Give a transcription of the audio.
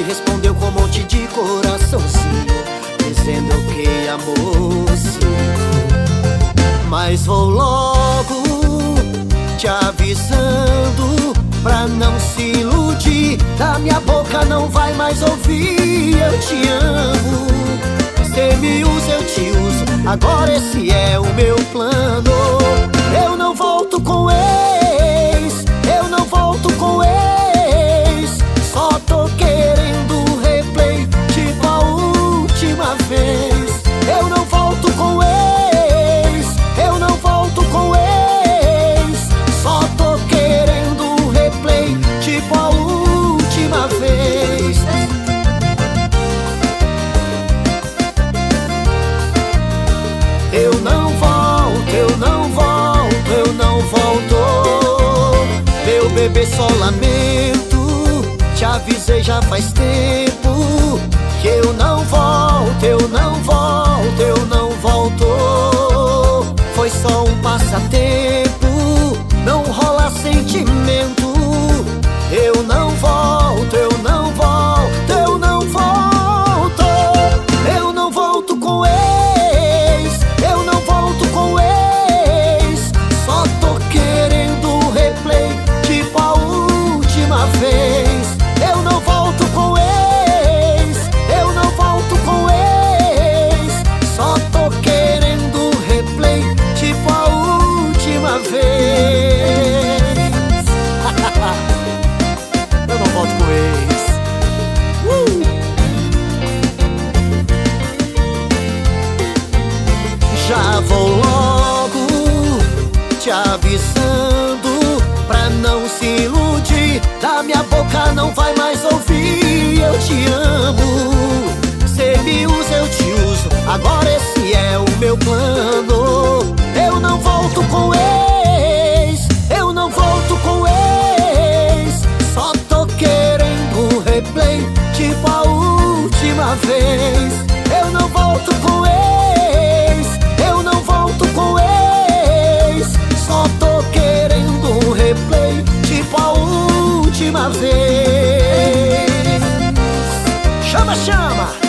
respondeu com um monte de coraçãozinho, dizendo que amor sim. Mas vou logo te avisando pra não se iludir. Da minha boca não vai mais ouvir eu te amo. Cê me usa, eu te uso, agora esse é o meu plano. Eu não volto com ex, eu não volto com ex. Só tô querendo replay, tipo a última vez. Eu não volto com ex, eu não volto com ex. Só tô querendo replay, tipo a última vez. Eu não volto, eu não volto, eu não volto. Meu bebê, só lamento, te avisei já faz tempo que eu não volto, eu não volto, eu não volto. Foi só um passatempo, não rola sentimento. Eu não volto, eu não volto, eu não volto. Eu não volto com ex, eu não volto com ex. Só tô querendo replay, tipo a última vez. Eu não volto com ex, eu não volto com ex. Só tô querendo replay, tipo a última vez. Eu não volto com ex. Já vou logo te avisando pra não se iludir. Da minha boca não vai mais ouvir eu te amo. Cê me usa, eu te uso, agora esse é o meu plano. Eu não volto com ex, eu não volto com ex. Só tô querendo replay, tipo a última vez. Eu não volto com ex, eu não volto com ex. Só tô querendo replay, tipo a última vez. Chama, chama!